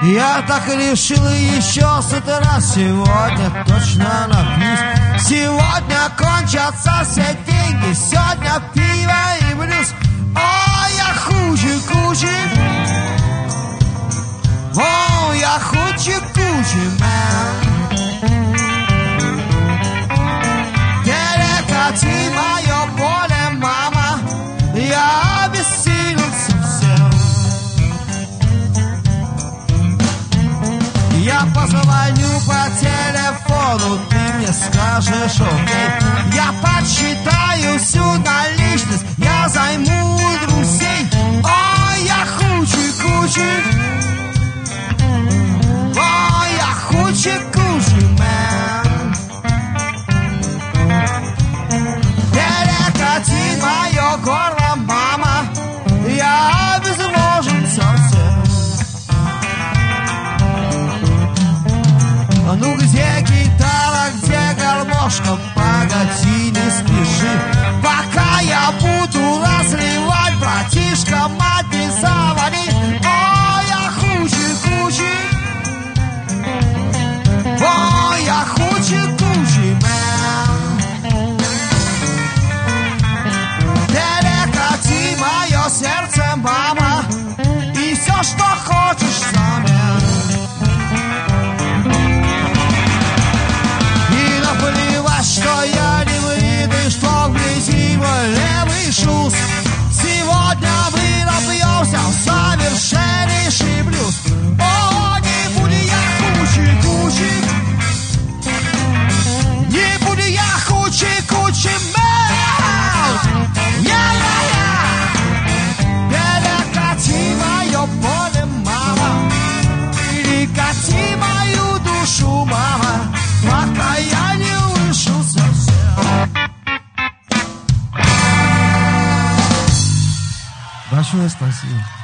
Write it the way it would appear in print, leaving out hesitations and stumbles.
Я так и решил еще с утра сегодня точно напьюсь. Сегодня кончатся все деньги, сегодня пиво и блюз. О, я хучи-кучи, о, я хучи-кучи, мэн. Перекати мое поле, мама, я обессилен совсем. Я позвоню по телефону, ты мне скажешь окей. Я подсчитаю всю наличность, я займу друзей. О, я хучи-кучи, о, я хучи-кучи, мэн. Перекати мое горло, мама, я обезвожен совсем. Ну где гитара, где гармошка, погоди, не спеши. Пока я буду разливать, братишка, мать не заводи. О, я хучи-кучи, о, я хучи-кучи, мэн. Перекати мое сердце, мама, и все, что хочешь взамен. Что я не выйду, что вблизи мой левый шуз. Сегодня мы напьемся в совершеннейший блюз. О, не буду я хучи-кучи, не буду я хучи-кучи, мэн. Я-я-я. Перекати мое поле, мама, перекати мою душу, мама, пока я не вышел совсем. Большое спасибо.